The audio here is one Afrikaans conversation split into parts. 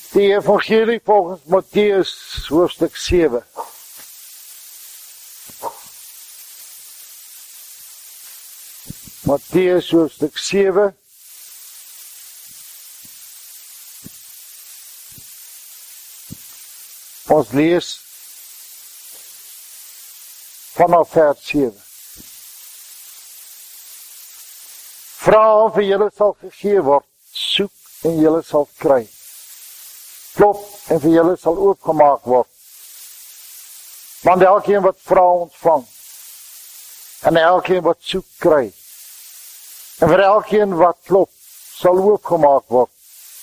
Die evangelie volgens Matteus hoofstuk 7. Matteus hoofstuk 7. Ons lees vanaf vers 7. Vra en vir julle sal gegee word, soek en julle sal kry. Klop en vir julle sal oopgemaak word. Want elkeen wat vra ontvang, en elkeen wat soek kry. En vir elkeen wat klop, sal oopgemaak word.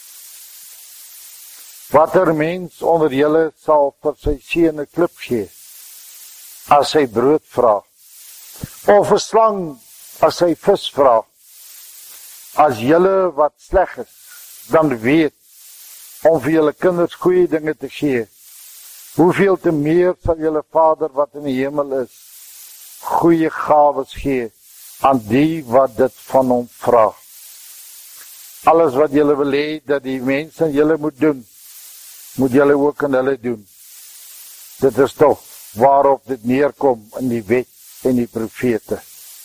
Watter mens onder julle sal vir sy seun 'n klip gee, as hy brood vra, of 'n slang as hy vis vra? As julle wat sleg is, dan weet om vir julle kinders goeie dinge te gee, hoeveel te meer sal julle Vader wat in die hemel is, goeie gawes gee aan die wat dit van hom vra. Alles wat julle wil hê dat die mense aan julle moet doen, moet julle ook aan hulle doen. Dit is toch waarop dit neerkom in die wet en die profete.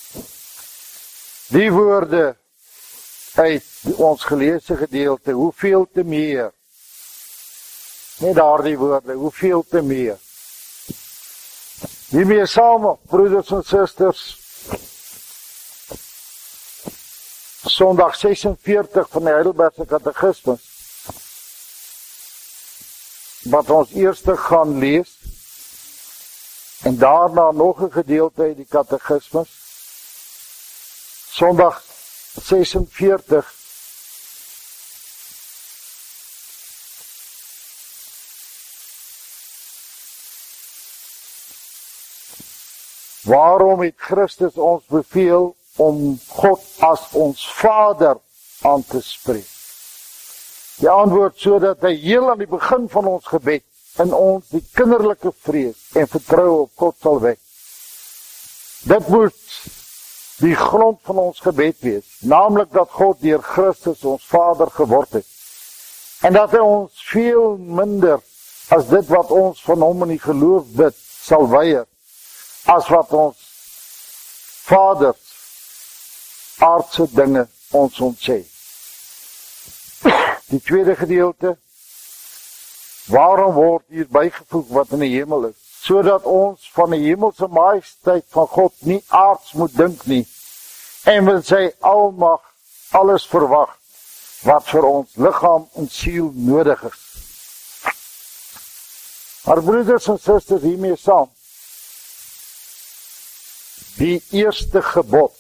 Die woorde uit ons geleesde gedeelte, hoeveel te meer, nie daardie woorde, hoeveel te meer. Hiermee saam, broeders en susters, Sondag 46 van die Heidelbergse Katekismus, wat ons eers gaan lees, en daarna nog 'n gedeelte uit die Katekismus, Sondag 46, waarom het Christus ons beveel om God as ons Vader aan te spreek? Die antwoord sodat hy heel aan die begin van ons gebed in ons die kinderlike vrees en vertroue op God sal wek. Dit moet die grond van ons gebed wees, naamlik dat God deur Christus ons Vader geword het, en dat hy ons veel minder as dit wat ons van hom in die geloof bid, sal weier, as wat ons Vader aardse dinge ons ontsê. Die tweede gedeelte, waarom word hier bygevoeg wat in die hemel is, sodat ons van die hemelse majesteit van God nie aards moet dink nie, en met sy almag alles verwag, wat vir ons liggaam en siel nodig is. Maar broeders en susters, hiermee saam, die eerste gebod,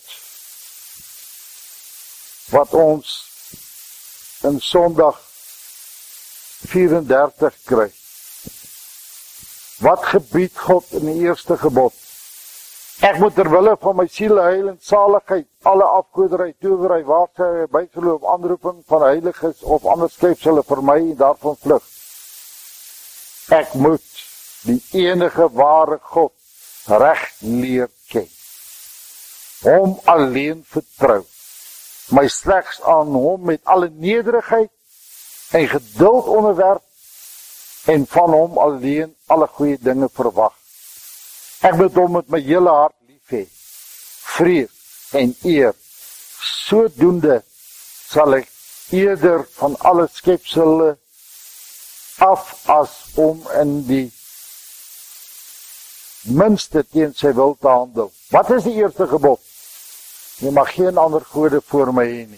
wat ons in Sondag 34 kry. Wat gebied God in die eerste gebod? Ek moet terwille van my siel heil en saligheid, alle afgoderry, towery, waarsy, bygeloof, aanroeping van heiliges of ander skepsels vermy en daarvan vlug. Ek moet die enige ware God reg leer ken. Hom alleen vertrou. My slegs aan hom met alle nederigheid en geduld onderwerp en van hom alleen alle goeie dinge verwag. Ek moet hom met my hele hart lief hê, vrees en eer. Sodoende sal ek eerder van alle skepsels af as om in die minste teen sy wil te handel. Wat is die eerste gebod? Jy mag geen ander gode voor my hê nie.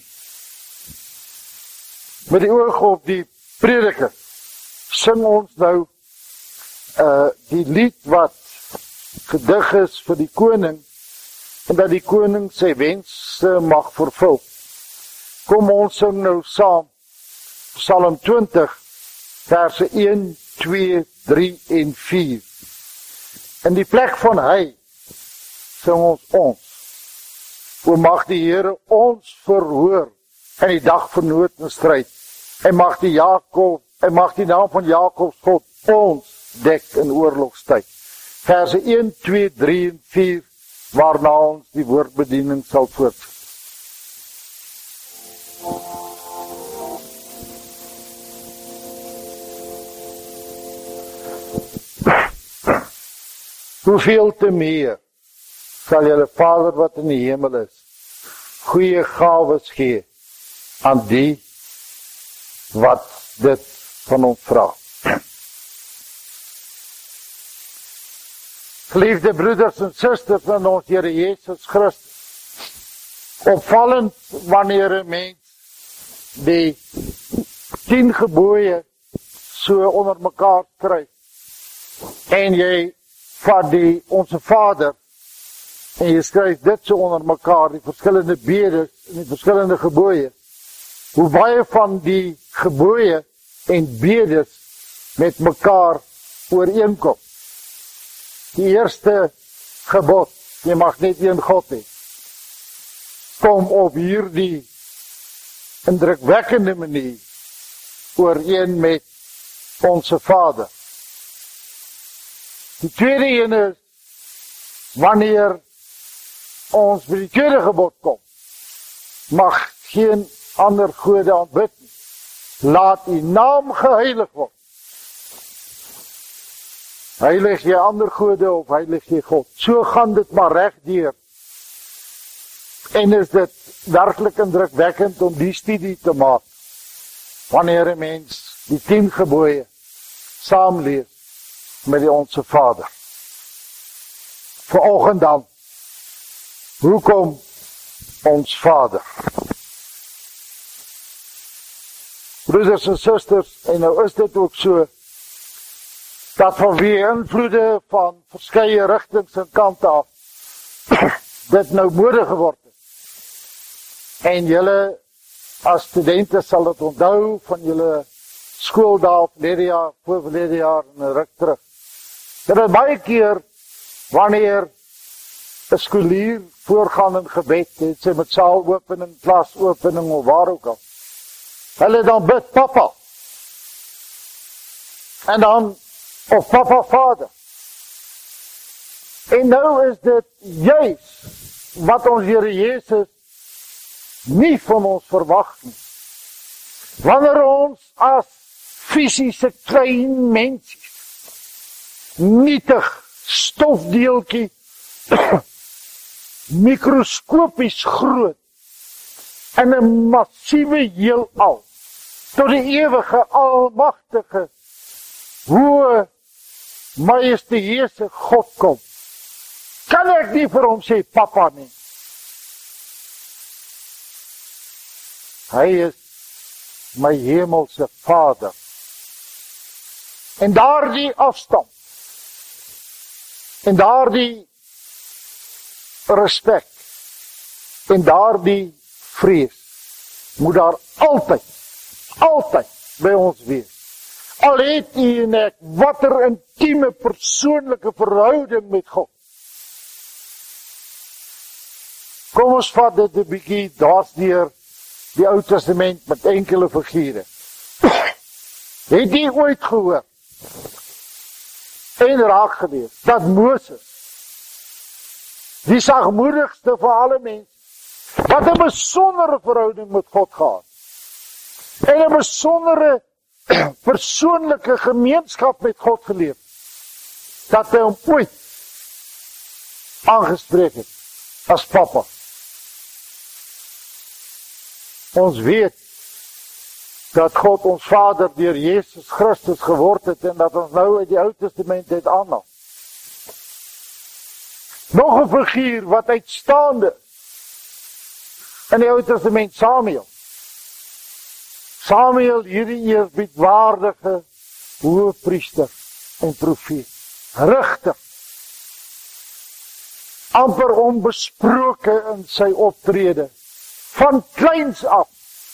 Met die oog op die prediker sing ons nou die lied wat gedig is vir die koning en dat die koning sy wense mag vervul. Kom ons sing nou saam Psalm 20 verse 1, 2, 3 en 4. In die plek van hy sing ons. O mag die Here ons verhoor in die dag van nood en stryd. En mag die naam van Jakobs God ons dek in oorlogstyd. Verse 1, 2, 3 en 4, waarna ons die woordbediening sal voortsit. hoeveel te meer sal julle Vader wat in die hemel is, goeie gawes gee aan die wat dit van hom vra. Geliefde broeders en susters in ons Here Jesus Christus, opvallend wanneer 'n mens die 10 gebooie so onder mekaar kry, en jy vat die Onse Vader, en jy skryf dit so onder mekaar, die verskillende bedes en die verskillende gebooie, hoe baie van die gebooie en bedes met mekaar ooreenkom. Die eerste gebod, jy mag net een God hê, kom op hierdie indrukwekkende manier ooreen met Onse Vader. Die tweede een is, wanneer ons by die tweede gebod kom, mag geen ander gode aanbid nie. Laat u naam geheilig word. Heilig jy ander gode of heilig jy God? So gaan dit maar reg deur. En is dit werklik indrukwekkend om die studie te maak, wanneer 'n mens die 10 gebooie saamlees met die Onse Vader. Vanoggend dan, hoekom ons Vader? Broeders en susters, en nou is dit ook so, dat vanweë invloede van verskeie rigtings en kante af, dit nou mode geword het. En julle as studente sal dit onthou van julle skooldae verlede jaar, voorverlede jaar en 'n ruk terug. Dit is baie keer wanneer 'n skoolier voorgaan in gebed, het sy met saalopening, klasopening of waar ook al. Hulle dan bid Papa. En dan of Papa Vader. En nou is dit juis wat ons Here Jesus nie van ons verwag nie. Wanneer ons as fisiese klein mensies, nietig stofdeeltjie, mikroskopies groot, in 'n massiewe heelal, tot die ewige, almagtige, hoë, majestueuse God kom, kan ek nie vir hom sê Papa nie. Hy is my hemelse Vader. En daardie afstand, en daardie respek, en daardie vrees, moet daar altyd by ons wees. Al het u en ek watter intieme persoonlike verhouding met God. Kom ons vat dit 'n bietjie dwarsdeur die Ou Testament met enkele figure. Het jy ooit gehoor en raak gelees dat Moses, die sagmoedigste van alle mense, wat 'n besondere verhouding met God gehad, en 'n besondere persoonlike gemeenskap met God geleef, dat hy hom ooit aangespreek het as Papa. Ons weet dat God ons Vader deur Jesus Christus geword het en dat ons nou uit die Ou Testament uit aanhaal. Nog 'n figuur wat uitstaande in die Ou Testament, Samuel. Samuel, hierdie eerbiedwaardige hoëpriester en profeet, rigter, amper onbesproke in sy optrede, van kleins af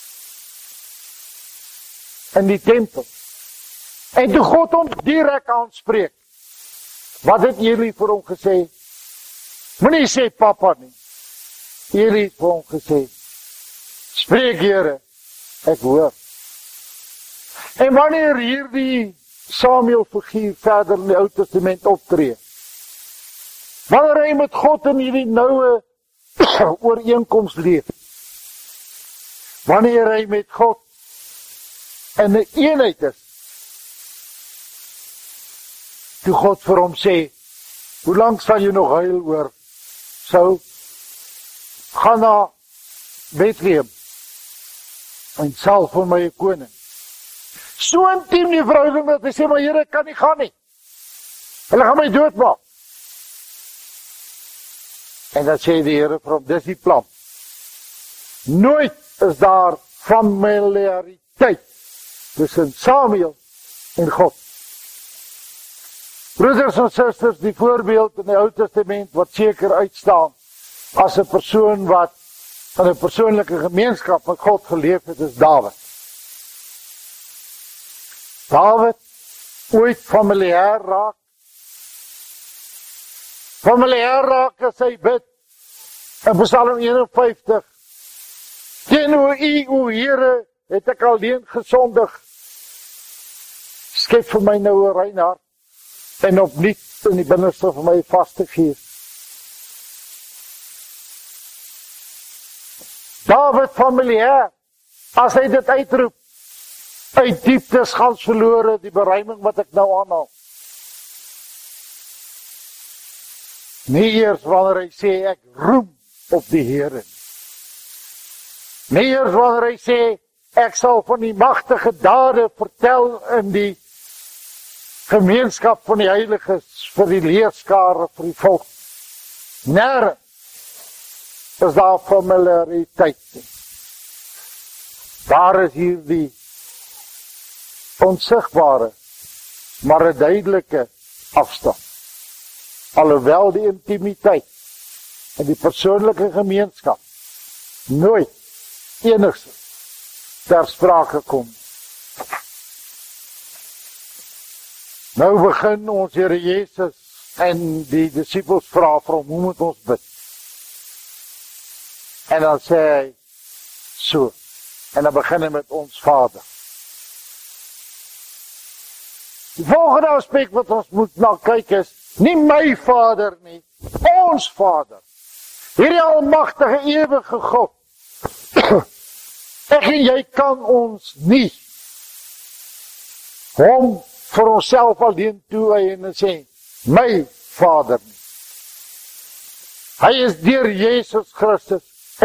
in die tempel. En toe God hom direk aanspreek, wat het Eli vir hom gesê? Moenie sê Papa nie. Eli het vir hom gesê, spreek Here, ek hoor. En wanneer hierdie Samuel figuur verder in die Ou Testament optree, wanneer hy met God in hierdie noue ooreenkoms leef, wanneer hy met God in 'n eenheid is, toe God vir hom sê, Hoe lang sal jy nog huil oor Saul? Gaan na Bethlehem en sal vir my 'n koning. So intiem die verhouding dat hy sê, maar Here, ek kan nie gaan nie. Hulle gaan my doodmaak. En dan sê die Here vir hom, dis die plan. Nooit is daar familiariteit tussen Samuel en God. Broeders en susters, die voorbeeld in die Ou Testament wat seker uitstaan as 'n persoon wat in 'n persoonlike gemeenskap met God geleef het, is Dawid. Dawid ooit familiaar raak. Familiaar raak as hy bid in Psalm 51. Teenoor U, o Here, het ek alleen gesondig. Skep vir my nou 'n rein hart en opnuut in die binneste van my vaste gees. Dawid familiaar, as hy dit uitroep, uit dieptes gans verlore, die beruiming wat ek nou aanhaal. Nie eers wanneer hy sê, ek roem op die Here. Nie eers wanneer hy sê, ek sal van die magtige dade vertel in die gemeenskap van die heiliges, vir die leerskare, vir die volk. Nêrens is daar familiariteit nie. Daar is hier die onsigbare, maar 'n duidelike afstand. Alhoewel die intimiteit en die persoonlike gemeenskap nooit enigstens ter sprake kom. Nou begin ons Here Jesus en die disippels vra vir hom, hoe moet ons bid? En dan sê hy so, en dan begin hy met ons Vader. Die volgende aspek wat ons moet na kyk is, nie my Vader nie, ons Vader. Hierdie almagtige ewige God. Ek en jy kan ons nie hom vir onsself alleen toeëien en sê, my Vader nie. Hy is deur Jesus Christus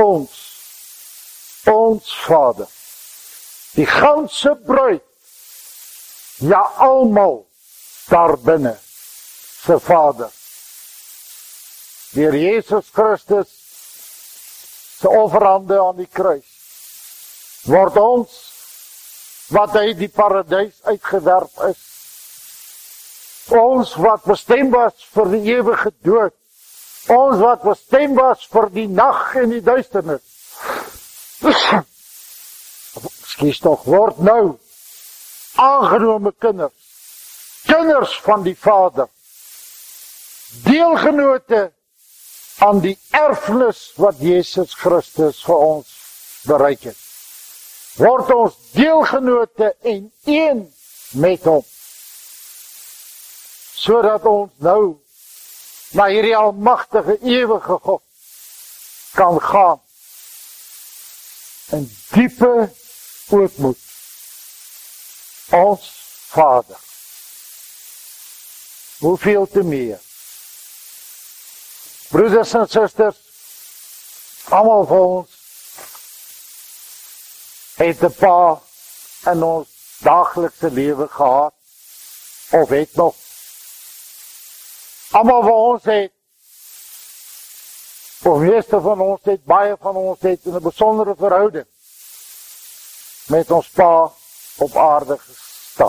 ons Vader. Die ganse bruid, ja almal daar binne se Vader. Deur Jesus Christus se offerande aan die kruis word ons wat uit die paradys uitgewerp is, ons wat bestem was vir die ewige dood, ons wat bestem was vir die nag en die duisternis, skies tog, word nou aangenome kinders van die Vader, deelgenote aan die erfenis wat Jesus Christus vir ons bereik het. Word ons deelgenote en een met hom, sodat ons nou na hierdie almagtige ewige God kan gaan in diepe ootmoed. Ons Vader. Hoeveel te meer. Broeders en susters, almal van ons het 'n pa in ons daaglikse lewe gehad, of het nog. Almal van ons het, of meeste van ons het, baie van ons het in 'n besondere verhouding met ons pa op aarde gestaan.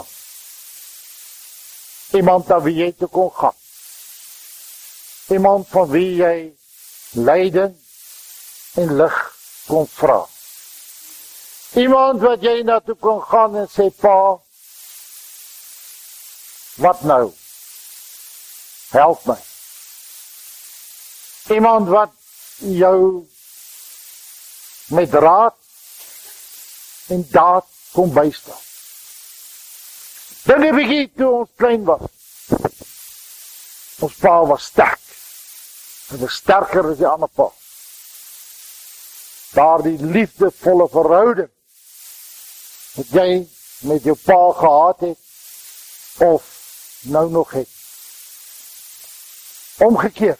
Iemand aan wie jy te kon gaan. Iemand van wie jy leiding en lig kon vra. Iemand wat jy na toe kon gaan en sê, pa, wat nou? Help my. Iemand wat jou met raad en daad kon bystaan. Dink 'n bietjie toe ons klein was. Ons pa was sterk. Hy was sterker as die ander pa. Daardie liefdevolle verhouding wat jy met jou pa gehad het, of nou nog het. omgekeerd.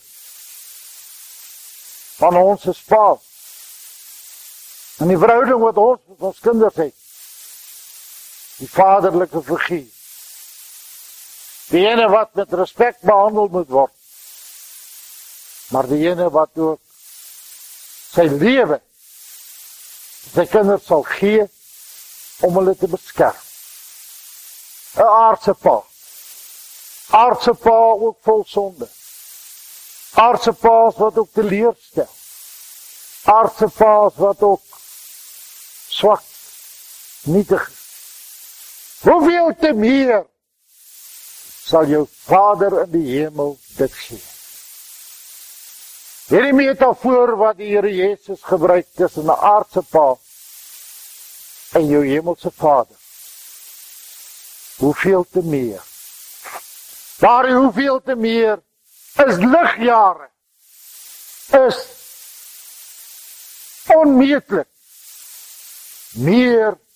Van ons is Pa. En die verhouding wat ons met ons kinders het. Die vaderlike figuur. Die ene wat met respek behandel moet word. Maar die ene wat ook sy lewe, sy kinders sal gee, om hulle te beskerm. 'n aardse pa. Aardse pa ook vol sonde. Aardse pa's wat ook teleurstel. Aardse pa's wat ook swak, nietig. Hoeveel te meer sal jou Vader in die hemel dit gee? Hierdie metafoor wat die Here Jesus gebruik tussen 'n aardse pa en jou hemelse Vader. Hoeveel te meer? Daar hoeveel te meer is ligjare, is onmeetlik meer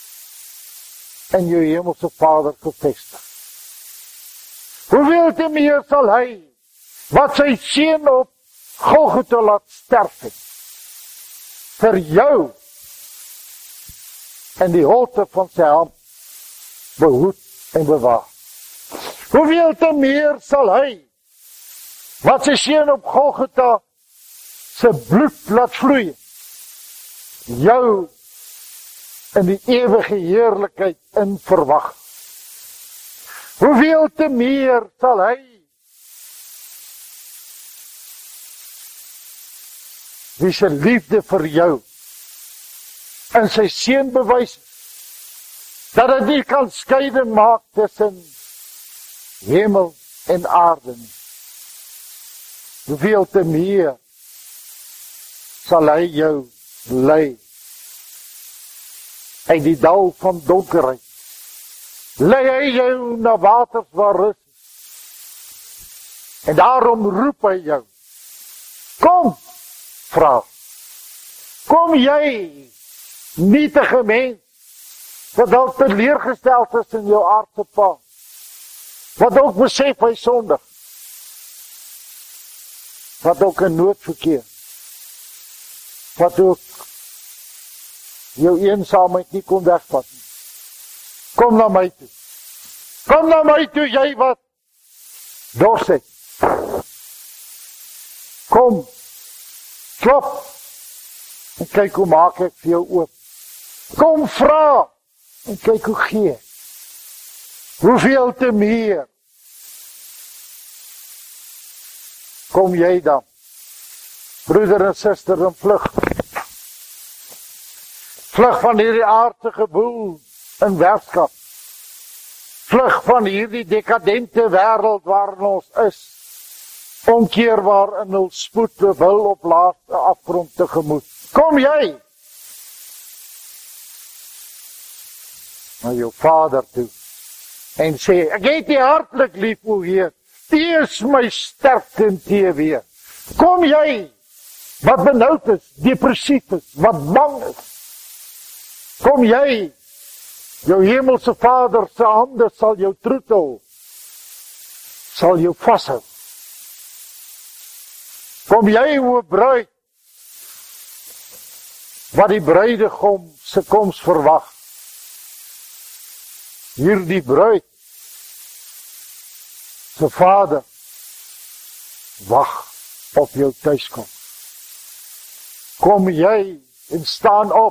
in jou hemelse Vader gevestig. Hoeveel te meer sal hy, wat sy seun op Golgotha laat sterf het, vir jou in die holte van sy hand behoed en bewaar. Hoeveel te meer sal hy, wat sy seun op Golgotha sy bloed laat vloei, jou in die ewige heerlikheid in verwag. Hoeveel te meer sal hy, wie sy liefde vir jou in sy seun bewys, dat dit nie kan skeiding maak tussen hemel en aarde nie. Hoeveel te meer sal hy jou lei uit die dal van donkerheid. Lei hy jou na waters waar rus is. En daarom roep hy jou. Kom, vra. Kom jy, nietige mens, wat al teleurgesteld is in jou aardse pa. Wat ook besef hy sondig. Wat ook in nood verkeer. Wat ook jou eensaamheid nie kon wegvat nie. Kom na my toe. Kom na my toe, jy wat dors het. Kom, klop, en kyk hoe maak ek vir jou oop. Kom, vra, en kyk hoe gee. Hoeveel te meer kom jy dan, broeder en suster, en vlug. Vlug van hierdie aardse geboel in werkskap. Vlug van hierdie dekadente wêreld waarin ons is. Onkeerbaar in hul spoed wil op laaste afgrond tegemoet. Kom jy na jou Vader toe en sê, ek het die hartlik lief, o Heer, U is my sterkte en teeweer. Kom jy, wat benoud is, depressief is, wat bang is. Kom jy, jou hemelse Vader se hande sal jou troetel, sal jou vashou. Kom jy, o bruid, wat die bruidegom se koms verwag. Hierdie bruid se Vader wag op jou tuiskom. Kom jy en staan op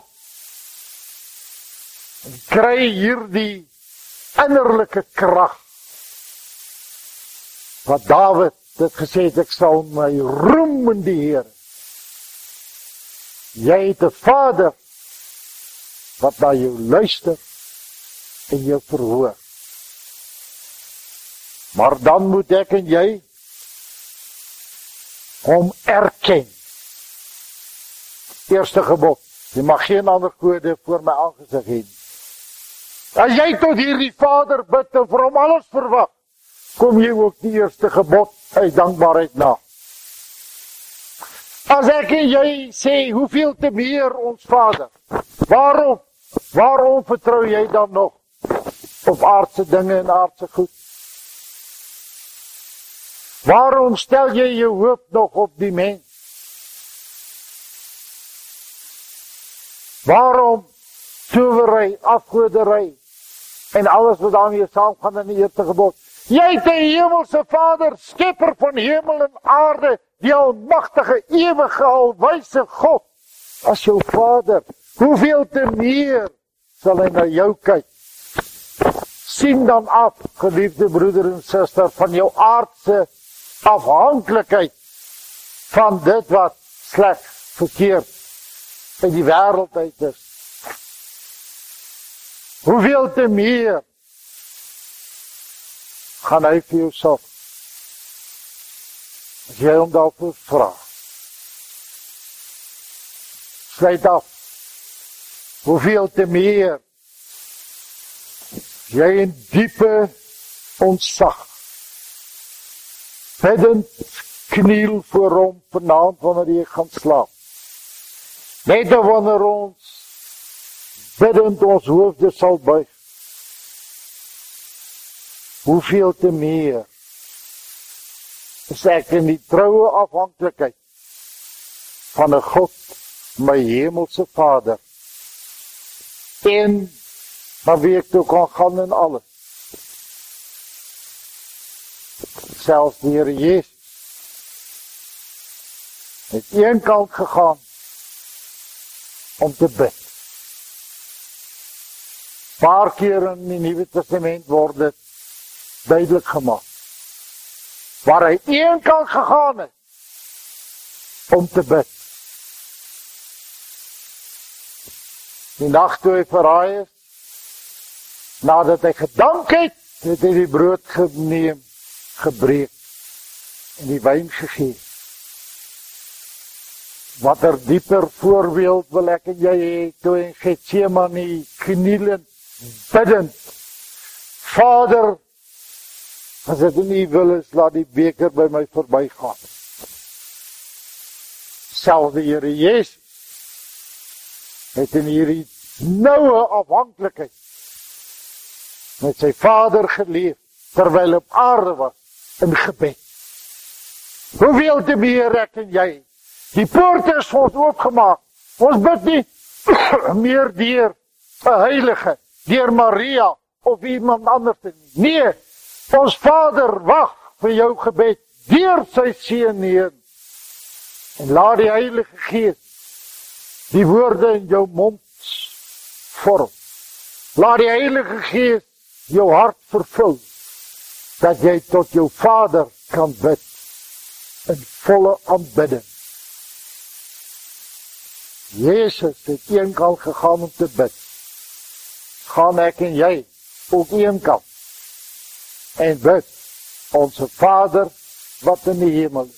en kry hierdie innerlike krag wat Dawid dit gesê het, ek sal my roem in die Here. Jy het 'n Vader wat na jou luister en jou verhoor. Maar dan moet ek en jy hom erken. Eerste gebod, jy mag geen ander gode voor my aangesig hê. As jy tot hierdie Vader bid en vir hom alles verwag, kom jy ook die eerste gebod uit dankbaarheid na. As ek en jy sê, hoeveel te meer ons Vader, waarom vertrou jy dan nog op aardse dinge en aardse goed? Waarom stel jy jou hoop nog op die mens? Waarom towery, afgodery en alles wat daarmee saamgaan in die eerste gebod? Jy het die hemelse Vader, skepper van hemel en aarde, die almagtige, ewige, alwyse God, as jou Vader. Hoeveel te meer sal hy na jou kyk? Sien dan af, geliefde broeder en suster, van jou aardse afhanklikheid van dit wat sleg, verkeerd in die wêreld uit is. Hoeveel te meer gaan hy vir jou sorg, as jy hom daarvoor vra. Sluit af. Hoeveel te meer jy in diepe ontzag biddend kniel voor hom vanaand wanneer jy gaan slaap. Net wanneer ons biddend ons hoofde sal buig. Hoeveel te meer is ek in die troue afhanklikheid van 'n God, my hemelse Vader, en na wie ek toe kan gaan in alles. Selfs die Here Jesus het een kant gegaan om te bid. Paar keer in die Nuwe Testament word dit duidelik gemaak. Waar hy een kant gegaan het om te bid. Die nag toe hy verraai is, nadat hy gedank het, het hy die brood geneem, gebreek en die wyn gegee. Wat dieper voorbeeld wil ek en jy hê, toe in Getsemane knielend, biddend, Vader, as dit nie wil is, laat die beker by my verbygaan. Selfs die Here Jesus het in hierdie noue afhanklikheid met sy Vader geleef, terwyl hy op aarde was, in gebed. Hoeveel te meer ek en jy? Die poorte is vir ons oopgemaak. Ons bid nie meer deur 'n heilige, deur Maria of iemand anders nie. Nee, ons Vader wag vir jou gebed deur sy Seun heen. En laat die Heilige Gees die woorde in jou mond vorm. Laat die Heilige Gees jou hart vervul, dat jy tot jou Vader kan bid in volle aanbidding. Jezus het een kant gegaan om te bid. Gaan ek en jy ook een kant en bid, onze Vader wat in die hemel is.